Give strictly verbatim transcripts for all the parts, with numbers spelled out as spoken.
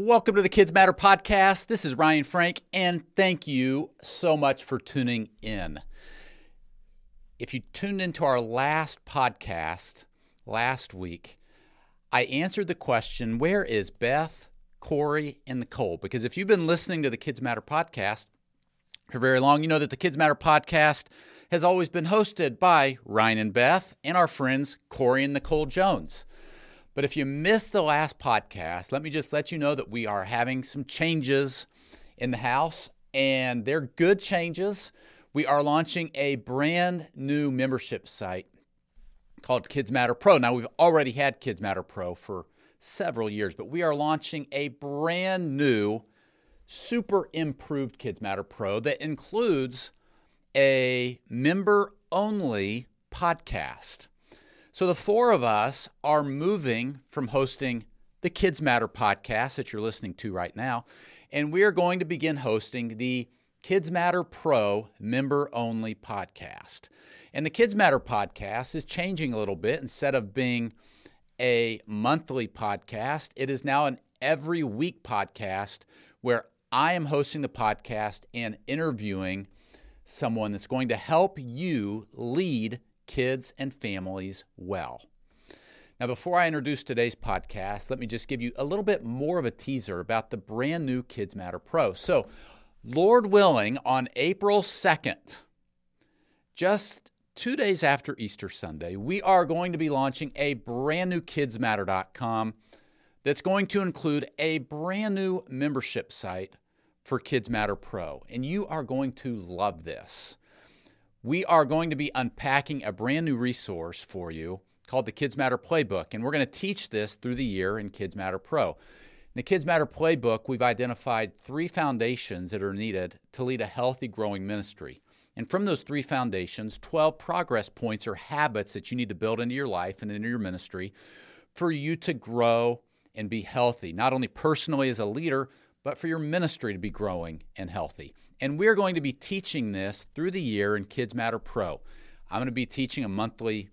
Welcome to the Kids Matter podcast. This is Ryan Frank, and thank you so much for tuning in. If you tuned into our last podcast last week, I answered the question, where is Beth, Corey, and Nicole? Because if you've been listening to the Kids Matter podcast for very long, you know that the Kids Matter podcast has always been hosted by Ryan and Beth and our friends Corey and Nicole Jones. But if you missed the last podcast, let me just let you know that we are having some changes in the house, and they're good changes. We are launching a brand new membership site called Kids Matter Pro. Now, we've already had Kids Matter Pro for several years, but we are launching a brand new, super improved Kids Matter Pro that includes a member-only podcast. So the four of us are moving from hosting the Kids Matter podcast that you're listening to right now, and we are going to begin hosting the Kids Matter Pro member-only podcast. And the Kids Matter podcast is changing a little bit. Instead of being a monthly podcast, it is now an every week podcast where I am hosting the podcast and interviewing someone that's going to help you lead kids and families well. Now, before I introduce today's podcast, let me just give you a little bit more of a teaser about the brand new Kids Matter Pro. So, Lord willing, on April second, just two days after Easter Sunday, we are going to be launching a brand new kids matter dot com that's going to include a brand new membership site for Kids Matter Pro, and you are going to love this. We are going to be unpacking a brand new resource for you called the Kids Matter Playbook, and we're going to teach this through the year in Kids Matter Pro. In the Kids Matter Playbook, we've identified three foundations that are needed to lead a healthy, growing ministry. And from those three foundations, twelve progress points or habits that you need to build into your life and into your ministry for you to grow and be healthy, not only personally as a leader, but for your ministry to be growing and healthy. And we're going to be teaching this through the year in Kids Matter Pro. I'm going to be teaching a monthly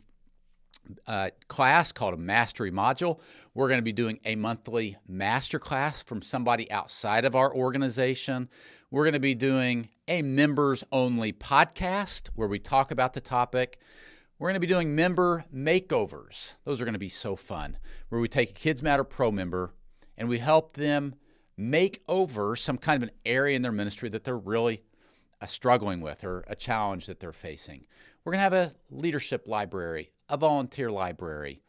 uh, class called a Mastery Module. We're going to be doing a monthly master class from somebody outside of our organization. We're going to be doing a members-only podcast where we talk about the topic. We're going to be doing member makeovers. Those are going to be so fun, where we take a Kids Matter Pro member and we help them make over some kind of an area in their ministry that they're really uh, struggling with or a challenge that they're facing. We're going to have a leadership library, a volunteer library,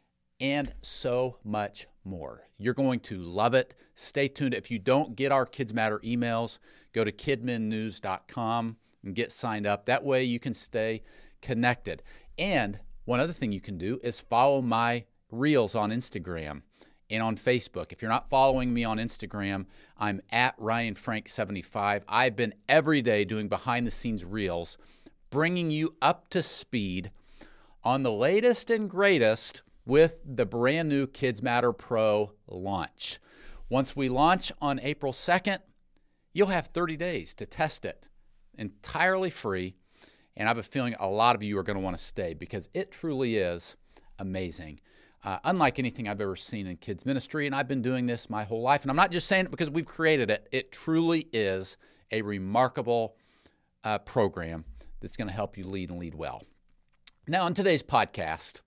and so much more. You're going to love it. Stay tuned. If you don't get our Kids Matter emails, go to kidmin news dot com and get signed up. That way you can stay connected. And one other thing you can do is follow my reels on Instagram and on Facebook. If you're not following me on Instagram, I'm at Ryan Frank seventy-five. I've been every day doing behind-the-scenes reels, bringing you up to speed on the latest and greatest with the brand new Kids Matter Pro launch. Once we launch on April second, you'll have thirty days to test it entirely free, and I have a feeling a lot of you are going to want to stay because it truly is amazing. Uh, unlike anything I've ever seen in kids ministry, and I've been doing this my whole life. And I'm not just saying it because we've created it. It truly is a remarkable uh, program that's going to help you lead and lead well. Now, on today's podcast,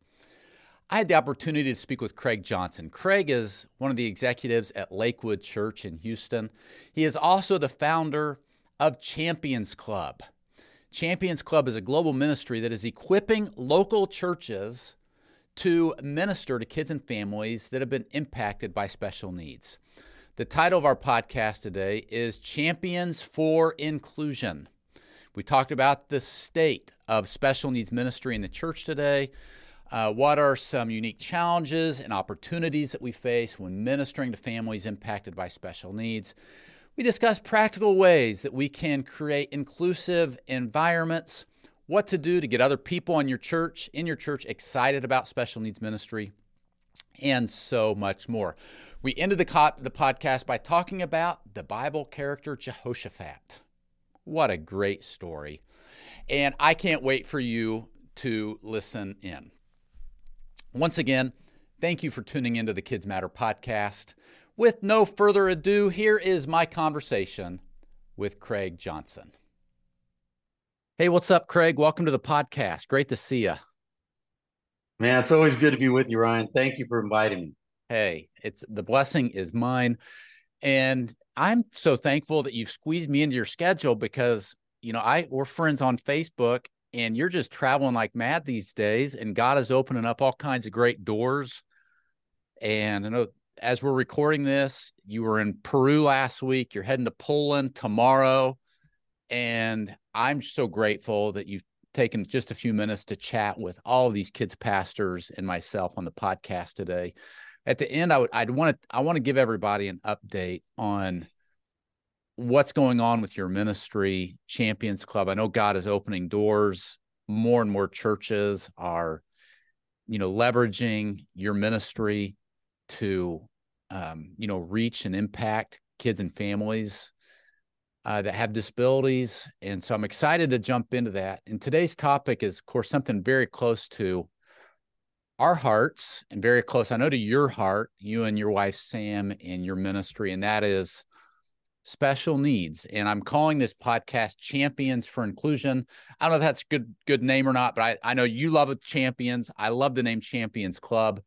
I had the opportunity to speak with Craig Johnson. Craig is one of the executives at Lakewood Church in Houston. He is also the founder of Champions Club. Champions Club is a global ministry that is equipping local churches to minister to kids and families that have been impacted by special needs. The title of our podcast today is Champions for Inclusion. We talked about the state of special needs ministry in the church today. Uh, what are some unique challenges and opportunities that we face when ministering to families impacted by special needs? We discussed practical ways that we can create inclusive environments, what to do to get other people in your church, in your church excited about special needs ministry, and so much more. We ended the, co- the podcast by talking about the Bible character Jehoshaphat. What a great story. And I can't wait for you to listen in. Once again, Thank you for tuning into the Kids Matter podcast. With no further ado, here is my conversation with Craig Johnson. Hey, what's up, Craig? Welcome to the podcast. Great to see you. Man, it's always good to be with you, Ryan. Thank you for inviting me. Hey, it's the blessing is mine. And I'm so thankful that you've squeezed me into your schedule because, you know, I we're friends on Facebook and you're just traveling like mad these days, and God is opening up all kinds of great doors. And I know as we're recording this, you were in Peru last week. You're heading to Poland tomorrow. And I'm so grateful that you've taken just a few minutes to chat with all of these kids pastors and myself on the podcast today. At the end, I would I'd want to I want to give everybody an update on what's going on with your ministry, Champions Club. I know God is opening doors. More and more churches are, you know, leveraging your ministry to, um, you know, reach and impact kids and families uh, that have disabilities. And so I'm excited to jump into that. And today's topic is, of course, something very close to our hearts and very close, I know, to your heart, you and your wife, Sam, and your ministry, and that is special needs. And I'm calling this podcast Champions for Inclusion. I don't know if that's a good, good name or not, but I, I know you love it, Champions. I love the name Champions Club.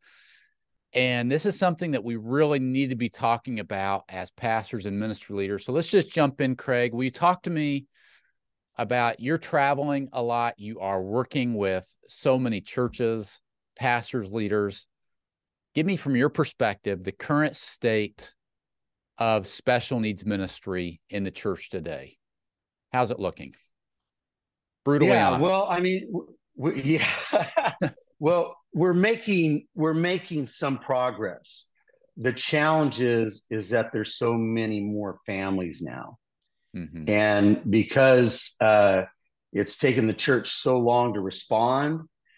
And this is something that we really need to be talking about as pastors and ministry leaders. So let's just jump in, Craig. Will you talk to me about, you're traveling a lot. You are working with so many churches, pastors, leaders. Give me, from your perspective, the current state of special needs ministry in the church today. How's it looking? Brutally Yeah, honest. well, I mean, we, yeah, well, we're making we're making some progress. The challenge is is that there's so many more families now, Mm-hmm. and because uh, it's taken the church so long to respond,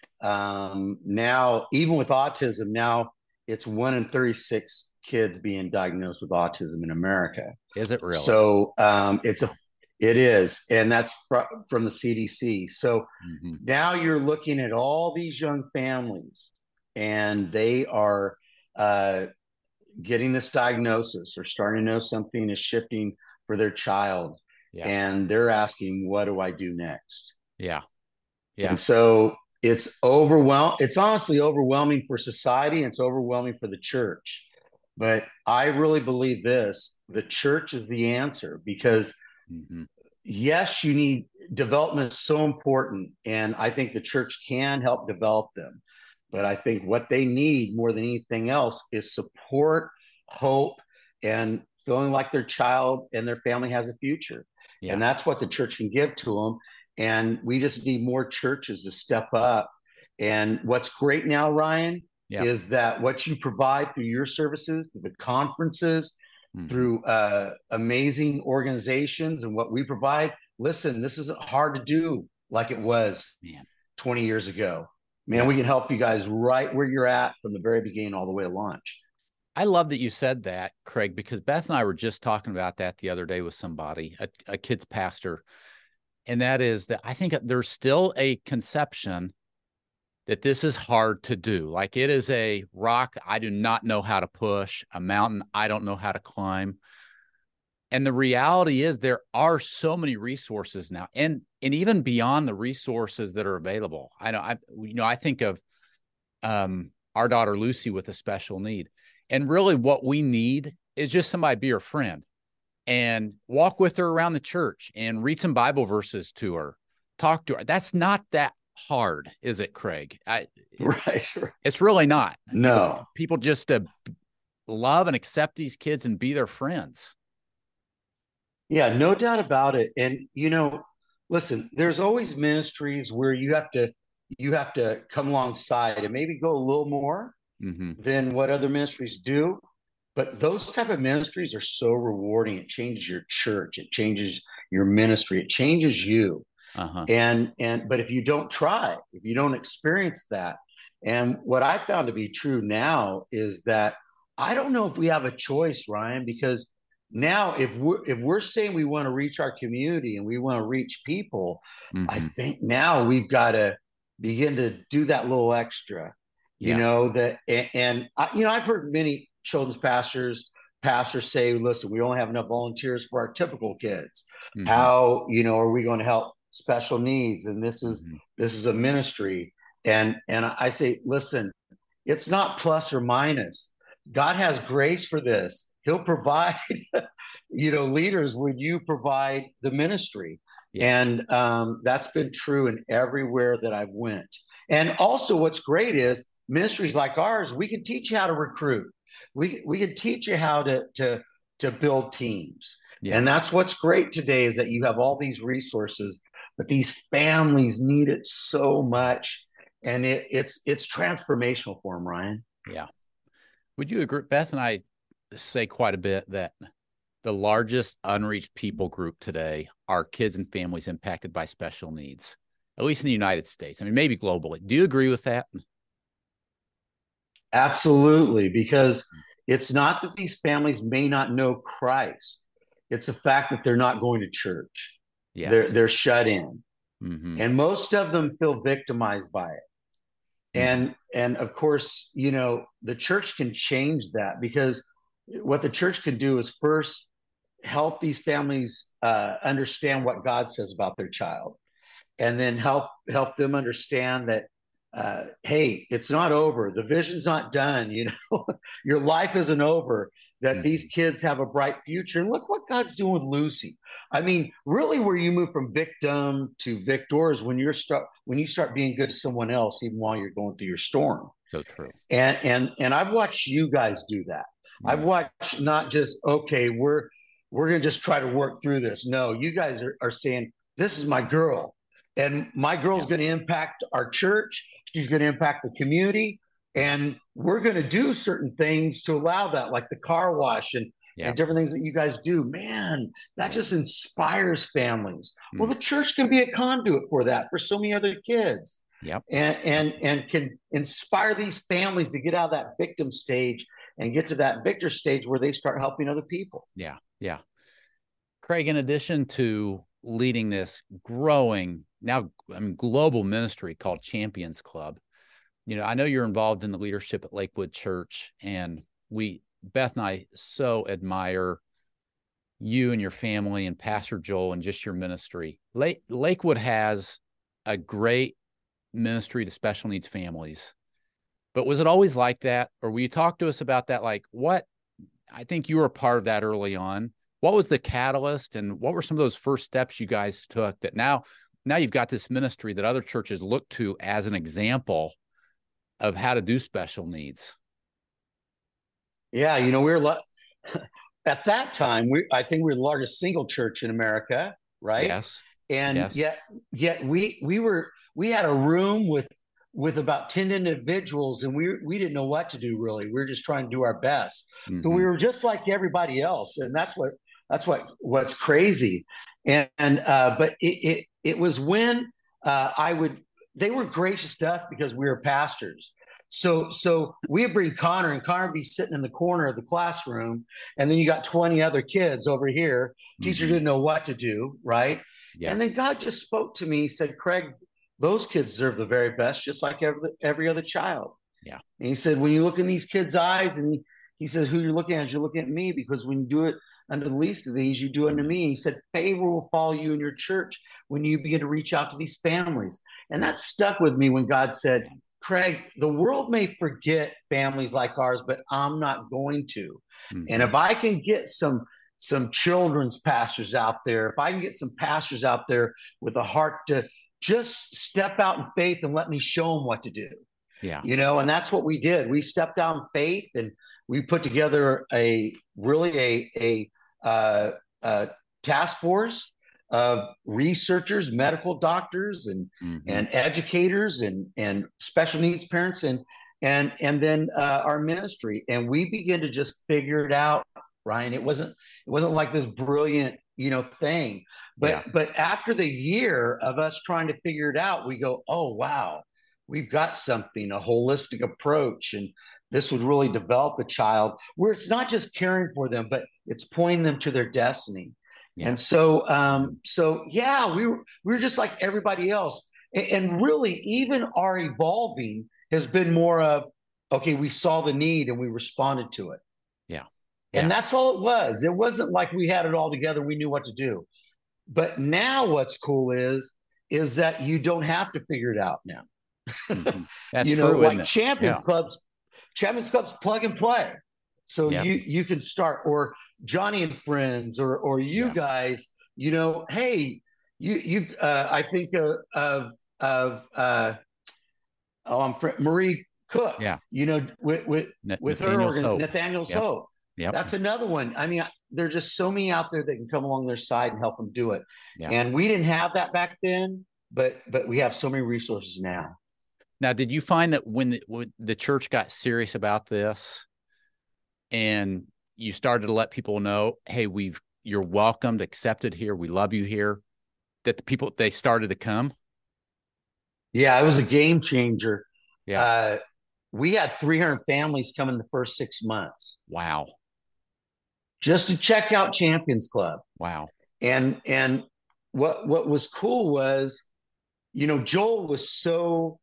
um, now even with autism, now it's one in thirty-six kids being diagnosed with autism in America. Is it really? So um, it's a it is, and that's fr- from the C D C. So Mm-hmm. now you're looking at all these young families, and they are uh, getting this diagnosis or starting to know something is shifting for their child, Yeah. and they're asking, "What do I do next?" Yeah. Yeah. And so it's overwhelm. It's honestly overwhelming for society, and it's overwhelming for the church. But I really believe this: the church is the answer because. Mm-hmm. Yes, you need development is so important, and I think the church can help develop them. But I think what they need more than anything else is support, hope, and feeling like their child and their family has a future. Yeah. And that's what the church can give to them. And we just need more churches to step up. And what's great now, Ryan, Yeah. is that what you provide through your services, through the conferences, Mm-hmm. through uh, amazing organizations and what we provide. Listen, this isn't hard to do like it was Man. twenty years ago. Man, Yeah. we can help you guys right where you're at from the very beginning all the way to launch. I love that you said that, Craig, because Beth and I were just talking about that the other day with somebody, a, a kid's pastor. And that is that I think there's still a conception that this is hard to do. Like, it is a rock I do not know how to push, a mountain I don't know how to climb. And the reality is there are so many resources now, and and even beyond the resources that are available. I know I you know I think of um, our daughter Lucy with a special need, and really what we need is just somebody to be her friend and walk with her around the church and read some Bible verses to her, talk to her. That's not that hard, is it, Craig? I, right, right. It's really not. No. You know, people just to love and accept these kids and be their friends. Yeah, no doubt about it. And you know, listen, there's always ministries where you have to you have to come alongside and maybe go a little more Mm-hmm. than what other ministries do. But those type of ministries are so rewarding. It changes your church, it changes your ministry, it changes you. Uh-huh. And and but if you don't try, if you don't experience that, and what I found to be true now is that I don't know if we have a choice, Ryan, because now if we're if we're saying we want to reach our community and we want to reach people, Mm-hmm. I think now we've got to begin to do that little extra. You Yeah. know that, and, and I, you know, I've heard many children's pastors pastors say, "Listen, we don't have enough volunteers for our typical kids. Mm-hmm. How, you know, are we going to help special needs?" And this is Mm-hmm. this is a ministry, and and I say, listen, it's not plus or minus. God has grace for this. He'll provide, you know, leaders when you provide the ministry, Yes. and um, that's been true in everywhere that I've went. And also, what's great is ministries like ours, we can teach you how to recruit. We we can teach you how to to to build teams. Yeah. And that's what's great today is that you have all these resources, but these families need it so much. And it, it's it's transformational for them, Ryan. Yeah. Would you agree? Beth and I say quite a bit that the largest unreached people group today are kids and families impacted by special needs, at least in the United States. I mean, maybe globally. Do you agree with that? Absolutely, because it's not that these families may not know Christ. It's the fact that they're not going to church. They're Yes. they're shut in. Mm-hmm. And most of them feel victimized by it. Mm-hmm. And and of course, you know, the church can change that because what the church can do is first help these families uh, understand what God says about their child, and then help help them understand that uh, hey, it's not over. The vision's not done. You know, your life isn't over. That Mm-hmm. these kids have a bright future. And look what God's doing with Lucy. I mean, really, where you move from victim to victor is when you're start when you start being good to someone else, even while you're going through your storm. So true. And and and I've watched you guys do that. I've Mm-hmm. watched not just okay, we're we're gonna just try to work through this. No, you guys are, are saying this is my girl, and my girl's Yeah. going to impact our church. She's going to impact the community, Yeah. and we're going to do certain things to allow that, like the car wash and Yeah. and different things that you guys do. Man, that just inspires families. Well, Mm. the church can be a conduit for that for so many other kids, Yep. and and and can inspire these families to get out of that victim stage and get to that victor stage where they start helping other people. Yeah. Yeah. Craig, in addition to leading this growing, now I mean, global ministry called Champions Club, you know, I know you're involved in the leadership at Lakewood Church, and we, Beth and I, so admire you and your family and Pastor Joel and just your ministry. Lake, Lakewood has a great ministry to special needs families, but was it always like that? Or will you talk to us about that? Like what, I think you were a part of that early on. What was the catalyst, and what were some of those first steps you guys took that now, now you've got this ministry that other churches look to as an example of how to do special needs? Yeah, you know, we were at that time, we I think we were the largest single church in America, right? Yes. And Yes. yet, yet we we were we had a room with with about ten individuals, and we we didn't know what to do really. We were just trying to do our best. So Mm-hmm. we were just like everybody else, and that's what that's what what's crazy. And, and uh, but it, it it was when uh, I would they were gracious to us because we were pastors. So so we bring Connor, and Connor would be sitting in the corner of the classroom, and then you got twenty other kids over here. Teacher Mm-hmm. didn't know what to do, right? Yeah. And then God just spoke to me. He said, Craig, those kids deserve the very best, just like every, every other child. Yeah. And he said, when you look in these kids' eyes, and he, he says, who you're looking at is you're looking at me, because when you do it under the least of these, you do it unto me. He said, favor will follow you in your church when you begin to reach out to these families. And that stuck with me when God said, Craig, the world may forget families like ours, but I'm not going to. Mm-hmm. And if I can get some some children's pastors out there, if I can get some pastors out there with a heart to just step out in faith and let me show them what to do. Yeah. You know, and that's what we did. We stepped out in faith, and we put together a really a a, uh, a task force of researchers, medical doctors, and mm-hmm. and educators, and and special needs parents, and and and then uh, our ministry, and we began to just figure it out. Ryan, it wasn't it wasn't like this brilliant, you know, thing, but yeah. but after the year of us trying to figure it out, we go, oh wow, we've got something, a holistic approach, and this would really develop a child where it's not just caring for them, but it's pointing them to their destiny. Yeah. And so, um, so yeah, we were we were just like everybody else, and, and really, even our evolving has been more of, okay, we saw the need and we responded to it. Yeah. And Yeah. that's all it was. It wasn't like we had it all together. We knew what to do. But now what's cool is, is that you don't have to figure it out now. Mm-hmm. That's You know, true, isn't like it? Champions Yeah. Clubs, Champions Clubs plug and play. So Yep. you you can start, or Johnny and Friends, or or you Yeah. guys, you know, hey, you you've uh, I think of of of uh, oh, I'm fr- Marie Cook, Yeah. you know, with with Na- with her Nathaniel's organ, Hope. Nathaniel's Yep. Hope. Yep. That's another one. I mean, there's just so many out there that can come along their side and help them do it. Yeah. And we didn't have that back then, but but we have so many resources now. Now, did you find that when the, when the church got serious about this and you started to let people know, hey, we've you're welcomed, accepted here, we love you here, that the people, they started to come? Yeah, it was a game changer. Yeah. Uh, we had three hundred families come in the first six months Wow. just to check out Champions Club. Wow. And and what what was cool was, you know, Joel was so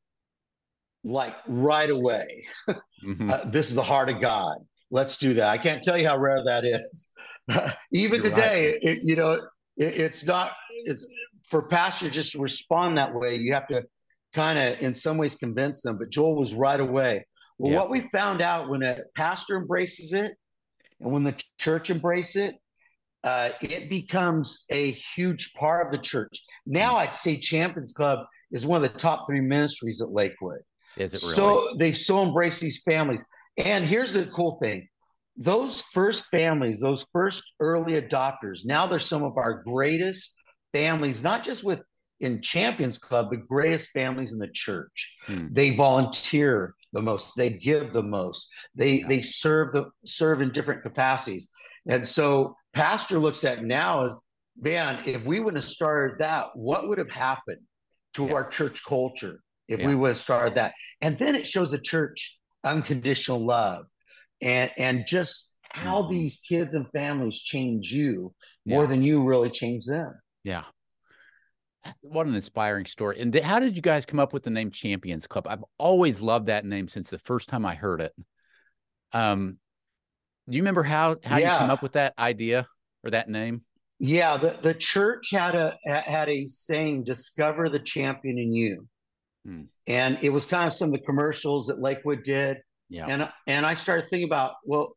like right away. Mm-hmm. Uh, this is the heart of God. Let's do that. I can't tell you how rare that is. Even You're today, right. it, you know, it, it's not. It's for pastors just to respond that way. You have to kind of, in some ways, convince them. But Joel was right away. Well, Yeah. what we found out when a pastor embraces it, and when the church embraces it, uh, it becomes a huge part of the church. Now, I'd say Champions Club is one of the top three ministries at Lakewood. Is it really? So they've so embraced these families. And here's the cool thing. Those first families, those first early adopters, now they're some of our greatest families, not just with in Champions Club, but greatest families in the church. Hmm. They volunteer the most, they give the most, they Yeah. they serve the serve in different capacities. And so pastor looks at now as, man, if we wouldn't have started that, what would have happened to Yeah. our church culture if Yeah. we would have started that? And then it shows the church unconditional love, and and just how Mhm. these kids and families change you more Yeah. than you really change them. Yeah. What an inspiring story. And th- how did you guys come up with the name Champions Club? I've always loved that name since the first time I heard it. Um, do you remember how, how you came Yeah. up with that idea or that name? Yeah, the, the church had a had a saying, discover the champion in you. Hmm. And it was kind of some of the commercials that Lakewood did. Yeah. And and I started thinking about, well,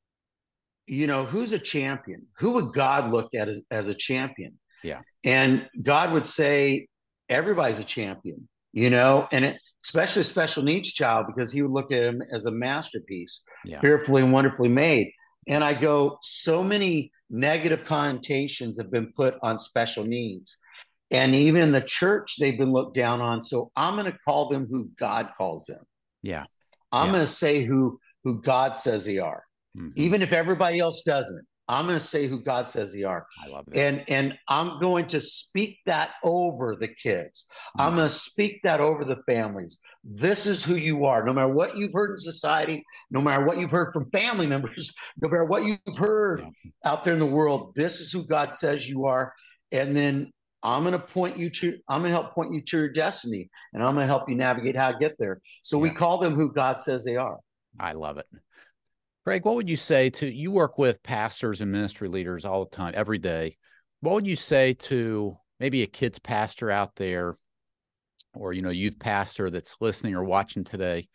you know, who's a champion? Who would God look at as, as a champion? Yeah. And God would say, everybody's a champion, you know, and it, especially a special needs child, because he would look at him as a masterpiece, Yeah. fearfully and wonderfully made. And I go, so many negative connotations have been put on special needs. And even in the church, they've been looked down on. So I'm going to call them who God calls them. Yeah. I'm Yeah. going to say who, who God says they are. Mhm. Even if everybody else doesn't, I'm going to say who God says they are. I love that. And, and I'm going to speak that over the kids. I'm Mhm. going to speak that over the families. This is who you are. No matter what you've heard in society, no matter what you've heard from family members, no matter what you've heard Yeah. out there in the world, this is who God says you are. And then I'm going to point you to, I'm going to help point you to your destiny, and I'm going to help you navigate how to get there. So we Yeah. call them who God says they are. I love it. Greg, what would you say to, you work with pastors and ministry leaders all the time, every day. What would you say to maybe a kid's pastor out there, or, you know, youth pastor that's listening or watching today,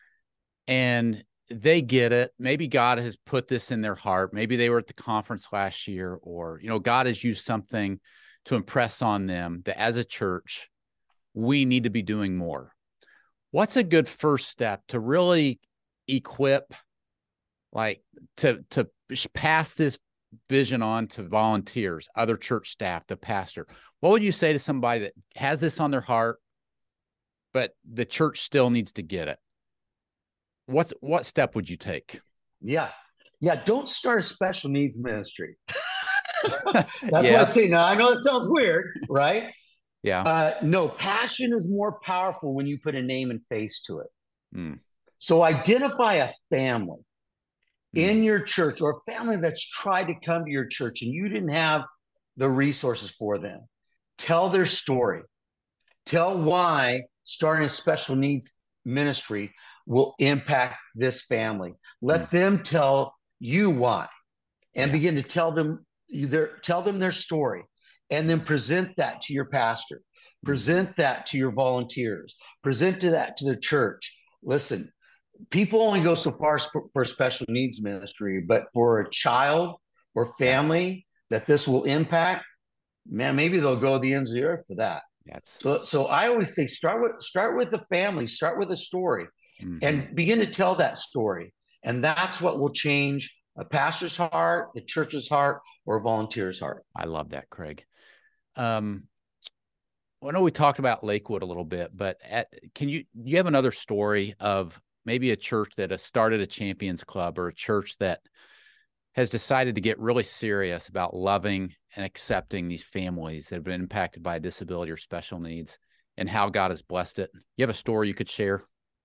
and they get it? Maybe God has put this in their heart. Maybe they were at the conference last year, or, you know, God has used something to impress on them that as a church, we need to be doing more. What's a good first step to really equip, like to, to pass this vision on to volunteers, other church staff, the pastor? What would you say to somebody that has this on their heart, but the church still needs to get it? What, what step would you take? Yeah. Yeah. Don't start a special needs ministry. That's Yeah. what I say. Now, I know it sounds weird, right? Yeah. Uh, no, passion is more powerful when you put a name and face to it. Mm. So identify a family Mm. in your church, or a family that's tried to come to your church and you didn't have the resources for them. Tell their story. Tell why starting a special needs ministry will impact this family. Let Mm-hmm. them tell you why, and Yeah. begin to tell them their tell them their story, and then present that to your pastor, present Mm-hmm. that to your volunteers, present to that to the church. Listen, people only go so far for special needs ministry, but for a child or Yeah. family that this will impact, man, maybe they'll go the ends of the earth for that. That's So, so I always say, start with start with the family, start with a story, mm-hmm. and begin to tell that story, and that's what will change a pastor's heart, the church's heart, or a volunteer's heart. I love that, Craig. Um, I know we talked about Lakewood a little bit, but at, can you you have another story of maybe a church that has started a Champions Club, or a church that has decided to get really serious about loving and accepting these families that have been impacted by a disability or special needs, and how God has blessed it? You have a story you could share?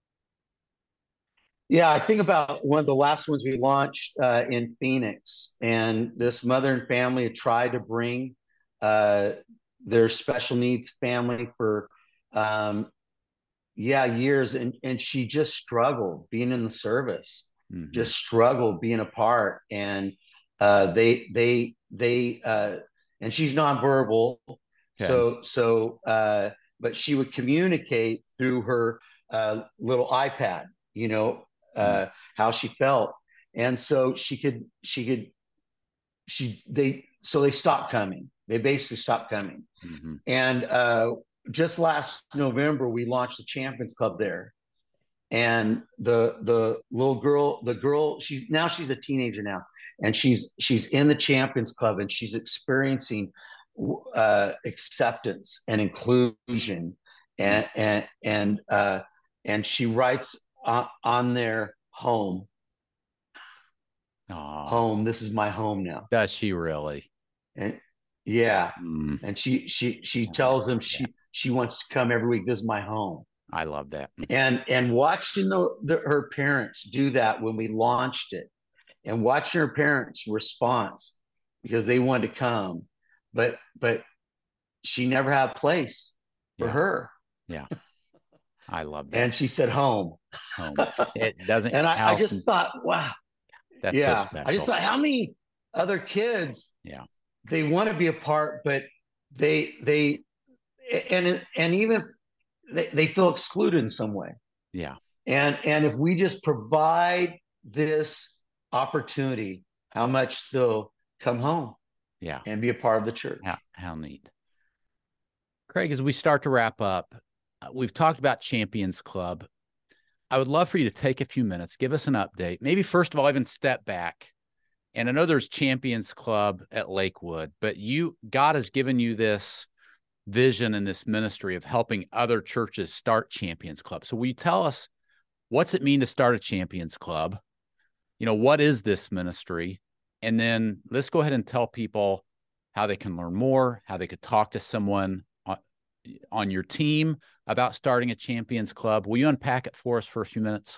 Yeah, I think about one of the last ones we launched uh, in Phoenix, and this mother and family had tried to bring uh, their special needs family for, um, yeah, years, and and she just struggled being in the service, Mm-hmm. just struggled being a part, and uh, they they they uh, and she's nonverbal, Okay. so so uh, but she would communicate through her uh, little iPad, you know, Mm-hmm. uh, how she felt, and so she could she could she they so they stopped coming. They basically stopped coming, Mm-hmm. and uh, just last November we launched the Champions Club there, and the the little girl, the girl, she's now she's a teenager now, and she's she's in the Champions Club, and she's experiencing uh, acceptance and inclusion, and and and uh, and she writes on, on their home, Aw, home. This is my home now, does she really? and yeah, Mm, and she she she I tells them love that. she she wants to come every week. This is my home. I love that. And and watching the, the her parents do that when we launched it, and watching her parents' response, because they wanted to come, but but she never had a place for Yeah. her, Yeah. I love that. and she said home. Home. It doesn't, And I, I how just thought, wow, that's so yeah. I just special. thought, how many other kids Yeah. they want to be a part, but they they and and even they, they feel excluded in some way. Yeah. And and if we just provide this opportunity, how much they'll come home Yeah. and be a part of the church. How, how neat. Craig, as we start to wrap up, uh, we've talked about Champions Club. I would love for you to take a few minutes, give us an update. Maybe first of all, even step back. And I know there's Champions Club at Lakewood, but you, God has given you this vision and this ministry of helping other churches start Champions Club. So will you tell us, what's it mean to start a Champions Club? You know, what is this ministry? And then let's go ahead and tell people how they can learn more, how they could talk to someone on, on your team about starting a Champions Club. Will you unpack it for us for a few minutes?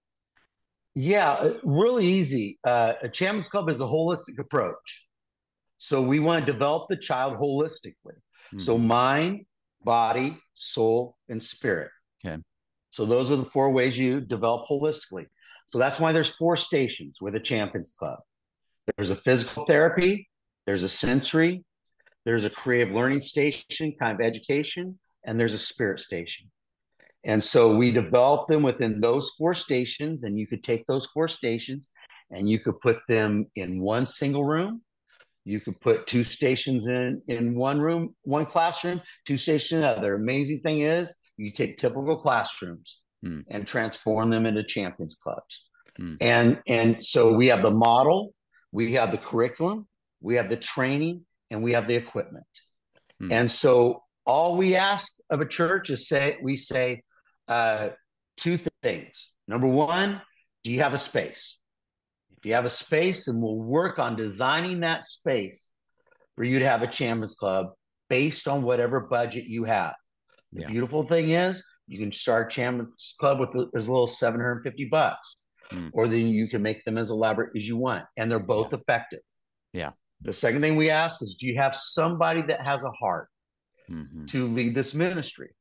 Yeah, really easy. Uh, a Champions Club is a holistic approach. So we want to develop the child holistically. Mm-hmm. So mind, body, soul, and spirit. Okay. So those are the four ways you develop holistically. So that's why there's four stations with a Champions Club. There's a physical therapy, there's a sensory, there's a creative learning station, kind of education, and there's a spirit station. And so we develop them within those four stations, and you could take those four stations and you could put them in one single room. You could put two stations in, in one room, one classroom, two stations in another. Amazing thing is you take typical classrooms hmm. and transform them into Champions Clubs. Hmm. And, and so we have the model, we have the curriculum, we have the training, and we have the equipment. Hmm. And so all we ask of a church is say, we say uh, two things. Number one, do you have a space? If you have a space, and we'll work on designing that space for you to have a Champions Club based on whatever budget you have. The yeah. beautiful thing is you can start Champions Club with as little as seven hundred fifty bucks, mm. or then you can make them as elaborate as you want, and they're both yeah. effective. Yeah. The second thing we ask is, do you have somebody that has a heart mm-hmm. to lead this ministry?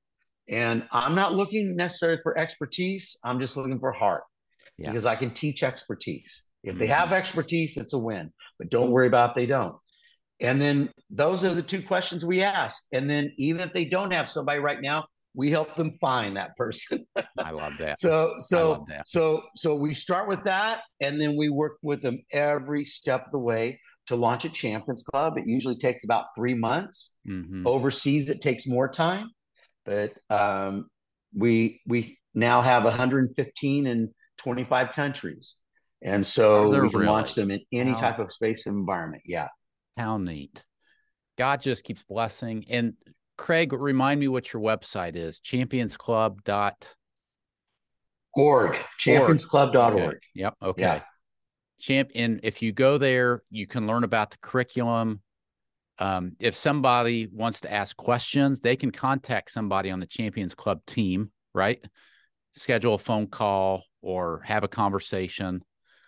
And I'm not looking necessarily for expertise. I'm just looking for heart Yeah. because I can teach expertise. If they Mhm. have expertise, it's a win, but don't worry about if they don't. And then those are the two questions we ask. And then even if they don't have somebody right now, we help them find that person. I love that. so I love so that. so so we start with that, and then we work with them every step of the way to launch a Champions Club. It usually takes about three months. Mhm. Overseas, it takes more time, but um, we we now have one hundred fifteen in twenty-five countries, and Are so there we can launch really? them in any How type of space and environment. Yeah. how neat. God just keeps blessing. And Craig, remind me what your website is. champions club dot Org, org. champions club dot Okay. org. Yep. Okay. Yeah. Champ and if you go there, you can learn about the curriculum. Um, if somebody wants to ask questions, they can contact somebody on the Champions Club team, right? Schedule a phone call or have a conversation.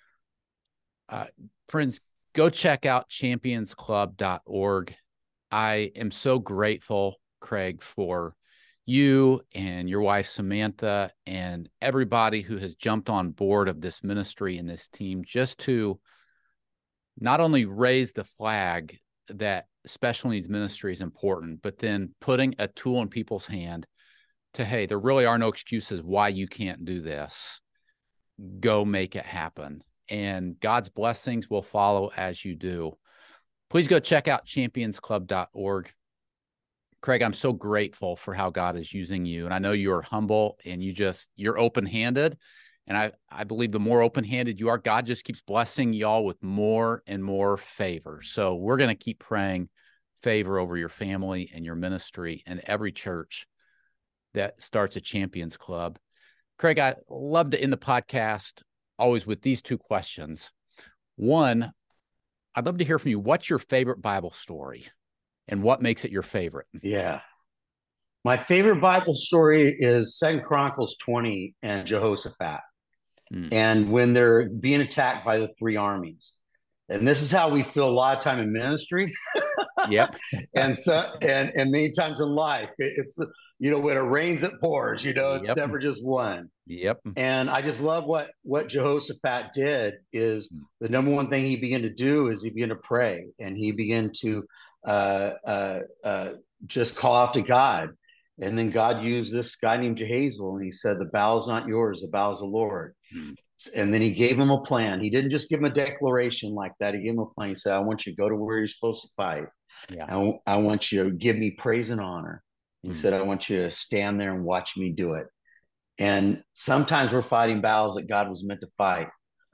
Uh, friends, go check out champions club dot org. I am so grateful, Craig, for you and your wife, Samantha, and everybody who has jumped on board of this ministry and this team just to not only raise the flag that special needs ministry is important, but then putting a tool in people's hand to, hey, there really are no excuses why you can't do this. Go make it happen. And God's blessings will follow as you do. Please go check out champions club dot org. Craig, I'm so grateful for how God is using you. And I know you're humble and you just, you're open-handed. And I, I believe the more open-handed you are, God just keeps blessing y'all with more and more favor. So we're going to keep praying favor over your family and your ministry and every church that starts a Champions Club. Craig, I love to end the podcast always with these two questions. One, I'd love to hear from you. What's your favorite Bible story and what makes it your favorite? Yeah. My favorite Bible story is Second Chronicles twenty and Jehoshaphat. Mm. And when they're being attacked by the three armies. And this is how we feel a lot of time in ministry. Yep. and so and and many times in life. It, it's you know, when it rains, it pours, you know, it's yep. never just one. Yep. And I just love what what Jehoshaphat did is the number one thing he began to do is he began to pray and he began to uh, uh, uh, just call out to God. And then God used this guy named Jehazel and he said, the battle's not yours, the battle's the Lord. Hmm. And then he gave him a plan. He didn't just give him a declaration like that. He gave him a plan. He said, I want you to go to where you're supposed to fight. Yeah. I, I want you to give me praise and honor. He mm. said, I want you to stand there and watch me do it. And sometimes we're fighting battles that God was meant to fight.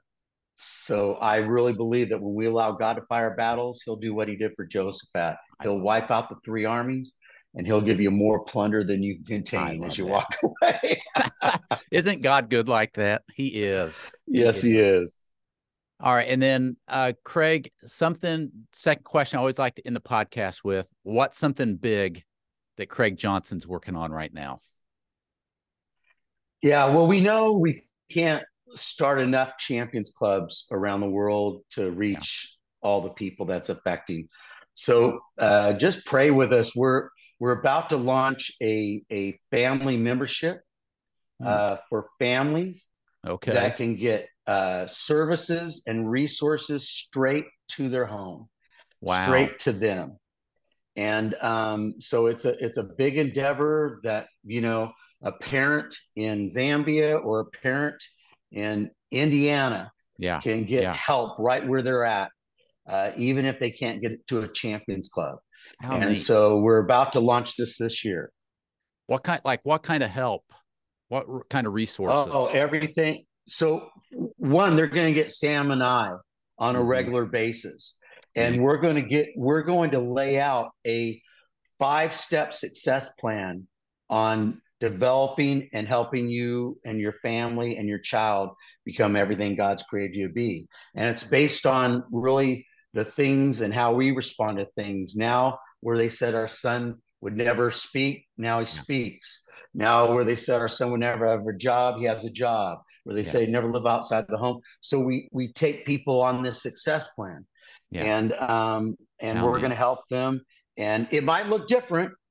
So I really believe that when we allow God to fight our battles, he'll do what he did for Jehoshaphat. He'll wipe out the three armies and he'll give you more plunder than you can contain as you that. walk away. Isn't God good like that? He is. Yes, he, he is. is. All right. And then, uh, Craig, something, second question I always like to end the podcast with. What's something big that Craig Johnson's working on right now? Yeah, well, we know we can't start enough Champions Clubs around the world to reach yeah. all the people that's affecting. So uh, just pray with us. We're we're about to launch a, a family membership uh, mm. for families okay. that can get uh, services and resources straight to their home, wow. straight to them. And um, so it's a it's a big endeavor that, you know, a parent in Zambia or a parent in Indiana yeah. can get yeah. help right where they're at, uh, even if they can't get to a Champions Club. How and neat. So we're about to launch this this year. What kind, like what kind of help? What kind of resources? Oh, everything. So one, they're going to get Sam and I on a mm-hmm. regular basis. And mm-hmm. we're going to get, we're going to lay out a five-step success plan on developing and helping you and your family and your child become everything God's created you to be. And it's based on really the things and how we respond to things. Now, where they said our son would never speak, now he yeah. speaks. Now, where they said our son would never have a job, he has a job. Where they yeah. say never live outside the home. So we we take people on this success plan. Yeah. And um, and how we're going to help them. And it might look different,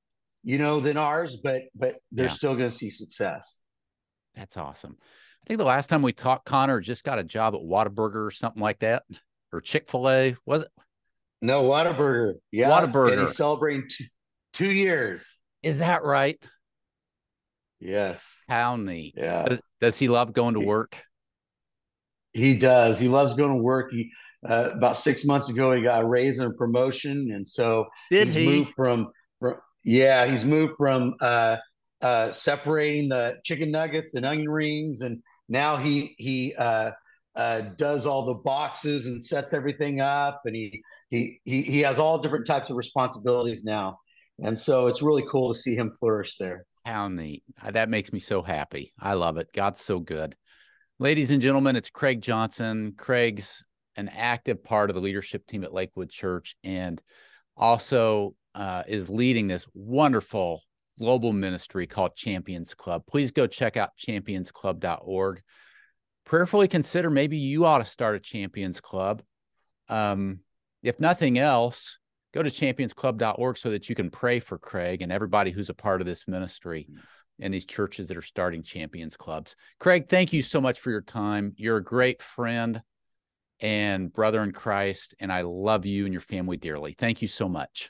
you know, than ours, but but they're Yeah. still going to see success. That's awesome. I think the last time we talked, Connor just got a job at Whataburger or something like that, or Chick-fil-A, was it? No, Whataburger. Yeah. Whataburger. And he's celebrating two, two years. Is that right? Yes. How neat. Yeah. Does, does he love going to work? He does. He loves going to work. He, uh, about six months ago, he got a raise and a promotion. And so Did he's he? moved from, from, yeah, he's moved from uh, uh, separating the chicken nuggets and onion rings. And now he, he, uh, uh, does all the boxes and sets everything up. And he, he, he, he has all different types of responsibilities now. And so it's really cool to see him flourish there. How neat. That makes me so happy. I love it. God's so good. Ladies and gentlemen, it's Craig Johnson. Craig's an active part of the leadership team at Lakewood Church, and also uh, is leading this wonderful global ministry called Champions Club. Please go check out champions club dot org. Prayerfully consider maybe you ought to start a Champions Club. Um, if nothing else, go to champions club dot org so that you can pray for Craig and everybody who's a part of this ministry and these churches that are starting Champions Clubs. Craig, thank you so much for your time. You're a great friend and brother in Christ, and I love you and your family dearly. Thank you so much.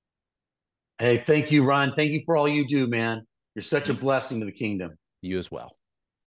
Hey, thank you, Ron. Thank you for all you do, man. You're such a blessing to the kingdom. You as well.